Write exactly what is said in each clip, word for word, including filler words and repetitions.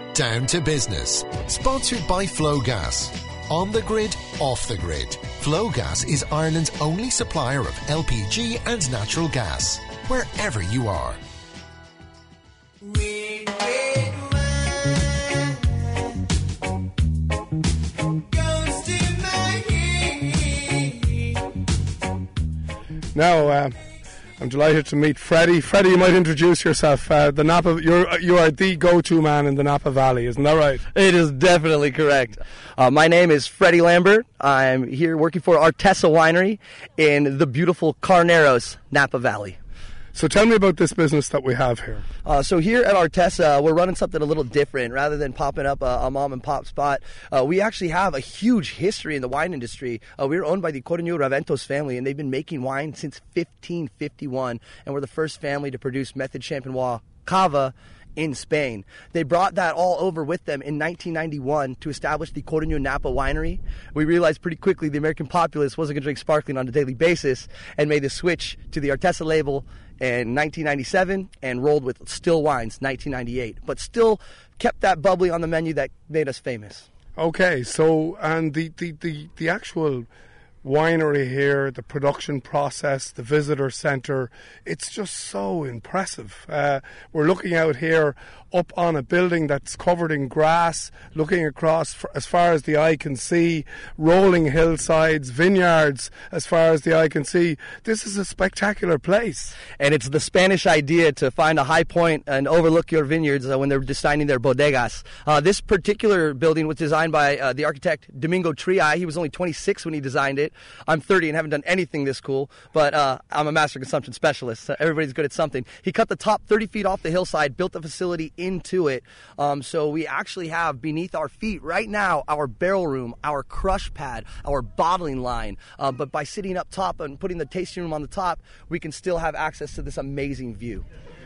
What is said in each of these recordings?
Down to Business. Sponsored by Flowgas. On the grid, off the grid. Flowgas is Ireland's only supplier of L P G and natural gas. Wherever you are. Wait, wait, wait. Goes to my head. Now, uh, I'm delighted to meet Freddie. Freddie, you might introduce yourself. Uh, the Napa, you're you are the go-to man in the Napa Valley, isn't that right? It is definitely correct. Uh, my name is Freddie Lambert. I'm here working for Artesa Winery in the beautiful Carneros, Napa Valley. So tell me about this business that we have here. Uh, so here at Artesa, we're running something a little different. Rather than popping up a, a mom and pop spot, uh, we actually have a huge history in the wine industry. Uh, we're owned by the Cordeño Raventos family, and they've been making wine since fifteen fifty-one, and we're the first family to produce Method Champenois Cava in Spain. They brought that all over with them in nineteen ninety-one to establish the Cordeño Napa Winery. We realized pretty quickly the American populace wasn't going to drink sparkling on a daily basis and made the switch to the Artesa label in nineteen ninety-seven and rolled with still wines nineteen ninety-eight, but still kept that bubbly on the menu that made us famous. Okay, so and the, the, the, the actual winery here, the production process, the visitor centre, it's just so impressive. Uh, we're looking out here up on a building that's covered in grass, looking across for, as far as the eye can see, rolling hillsides, vineyards as far as the eye can see. This is a spectacular place. And it's the Spanish idea to find a high point and overlook your vineyards uh, when they're designing their bodegas. Uh, this particular building was designed by uh, the architect Domingo Triay. He was only twenty-six when he designed it. I'm thirty and haven't done anything this cool, but uh, I'm a master consumption specialist. So everybody's good at something. He cut the top thirty feet off the hillside, built the facility into it. Um, so we actually have beneath our feet right now our barrel room, our crush pad, our bottling line. Uh, but by sitting up top and putting the tasting room on the top, we can still have access to this amazing view.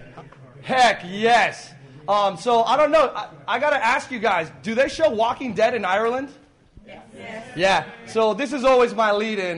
Heck yes. Um, so I don't know. I, I got to ask you guys, do they show Walking Dead in Ireland? Yes. Yeah, so this is always my lead-in.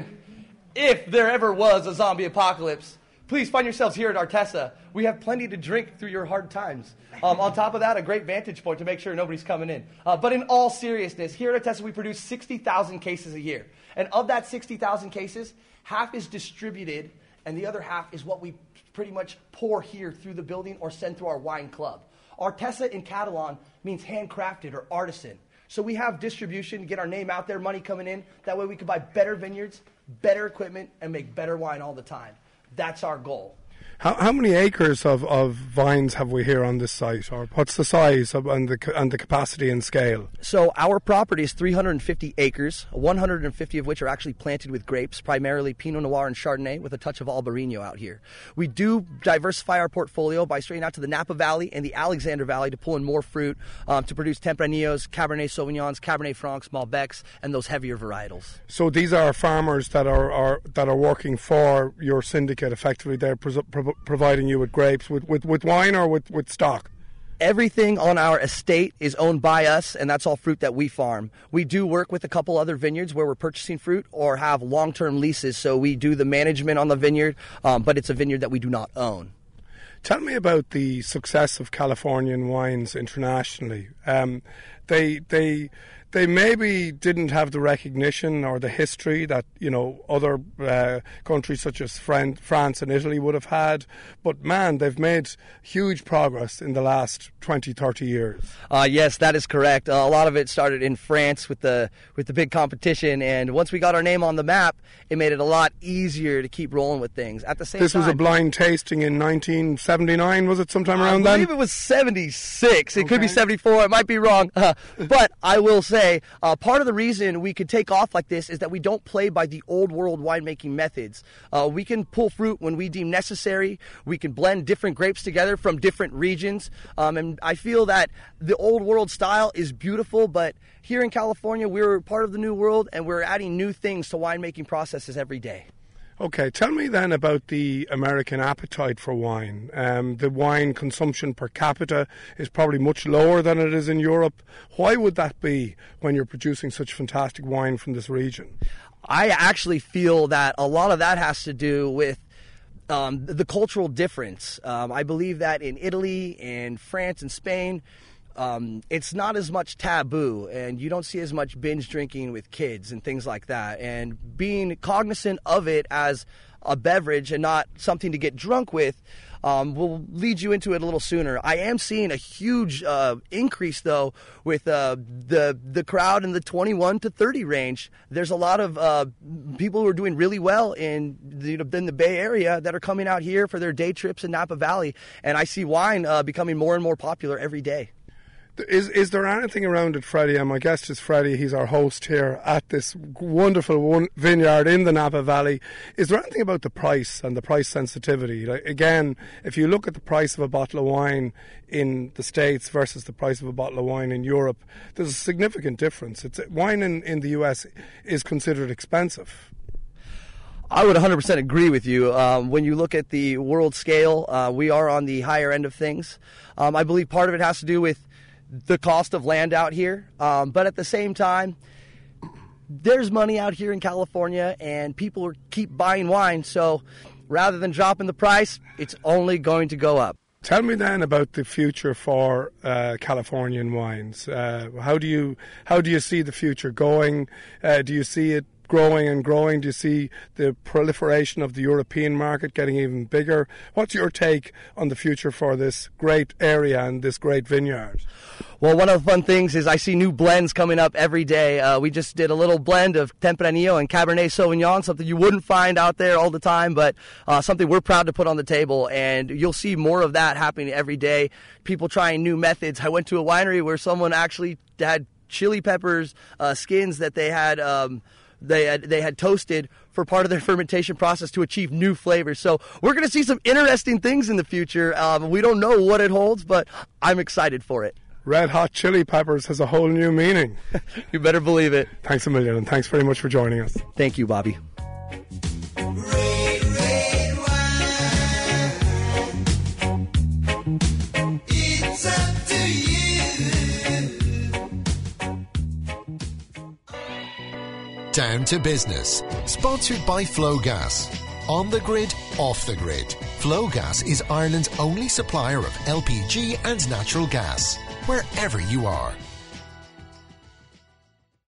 If there ever was a zombie apocalypse, please find yourselves here at Artesa. We have plenty to drink through your hard times. Um, on top of that, a great vantage point to make sure nobody's coming in. Uh, but in all seriousness, here at Artesa we produce sixty thousand cases a year. And of that sixty thousand cases, half is distributed, and the other half is what we pretty much pour here through the building or send through our wine club. Artesa in Catalan means handcrafted or artisan. So we have distribution to get our name out there, money coming in. That way we can buy better vineyards, better equipment, and make better wine all the time. That's our goal. How, how many acres of, of vines have we here on this site, or what's the size of, and the and the capacity and scale? So our property is three hundred fifty acres, one hundred fifty of which are actually planted with grapes, primarily Pinot Noir and Chardonnay, with a touch of Albarino out here. We do diversify our portfolio by straying out to the Napa Valley and the Alexander Valley to pull in more fruit um, to produce Tempranillos, Cabernet Sauvignons, Cabernet Francs, Malbecs, and those heavier varietals. So these are farmers that are, are that are working for your syndicate. Effectively, they're pro- pro- providing you with grapes, with, with, with wine or with, with stock? Everything on our estate is owned by us, and that's all fruit that we farm. We do work with a couple other vineyards where we're purchasing fruit or have long-term leases, so we do the management on the vineyard, um, but it's a vineyard that we do not own. Tell me about the success of Californian wines internationally. Um, they they they maybe didn't have the recognition or the history that, you know, other uh, countries such as Fran- France and Italy would have had. But, man, they've made huge progress in the last twenty, thirty years. Uh, yes, that is correct. Uh, a lot of it started in France with the with the big competition. And once we got our name on the map, it made it a lot easier to keep rolling with things. At the same this time... This was a blind tasting in nineteen seventy-nine, was it, sometime around then? I believe then? It was seventy-six. It okay. could be seventy-four. It might be wrong. Uh, but I will say, uh, part of the reason we could take off like this is that we don't play by the old world winemaking methods. Uh, we can pull fruit when we deem necessary. We can blend different grapes together from different regions. Um, and I feel that the old world style is beautiful, but here in California, we're part of the new world, and we're adding new things to winemaking processes every day. Okay, tell me then about the American appetite for wine. Um, the wine consumption per capita is probably much lower than it is in Europe. Why would that be when you're producing such fantastic wine from this region? I actually feel that a lot of that has to do with um, the cultural difference. Um, I believe that in Italy and France and Spain, um, it's not as much taboo, and you don't see as much binge drinking with kids and things like that. And being cognizant of it as a beverage and not something to get drunk with um, will lead you into it a little sooner. I am seeing a huge uh, increase, though, with uh, the the crowd in the twenty-one to thirty range. There's a lot of uh, people who are doing really well in the, in the Bay Area that are coming out here for their day trips in Napa Valley, and I see wine uh, becoming more and more popular every day. Is is there anything around it, Freddie? And my guest is Freddie. He's our host here at this wonderful one vineyard in the Napa Valley. Is there anything about the price and the price sensitivity? Like, again, if you look at the price of a bottle of wine in the States versus the price of a bottle of wine in Europe, there's a significant difference. It's wine in, in the U S is considered expensive. I would one hundred percent agree with you. Um, when you look at the world scale, uh, we are on the higher end of things. Um, I believe part of it has to do with the cost of land out here, um, but at the same time, there's money out here in California, and people are, keep buying wine. So, rather than dropping the price, it's only going to go up. Tell me then about the future for uh, Californian wines. Uh, how do you how do you see the future going? Uh, do you see it growing and growing? Do you see the proliferation of the European market getting even bigger? What's your take on the future for this great area and this great vineyard? Well, one of the fun things is I see new blends coming up every day. Uh, we just did a little blend of Tempranillo and Cabernet Sauvignon, something you wouldn't find out there all the time, but uh, something we're proud to put on the table, and you'll see more of that happening every day. People trying new methods. I went to a winery where someone actually had chili peppers, uh, skins that they had um, They had, they had toasted for part of their fermentation process to achieve new flavors. So we're going to see some interesting things in the future. Um, we don't know what it holds, but I'm excited for it. Red hot chili peppers has a whole new meaning. You better believe it. Thanks a million, and thanks very much for joining us. Thank you, Bobby. Red, red wine. It's up to you. Down to Business, sponsored by Flowgas. On the grid, off the grid. Flowgas is Ireland's only supplier of L P G and natural gas, wherever you are.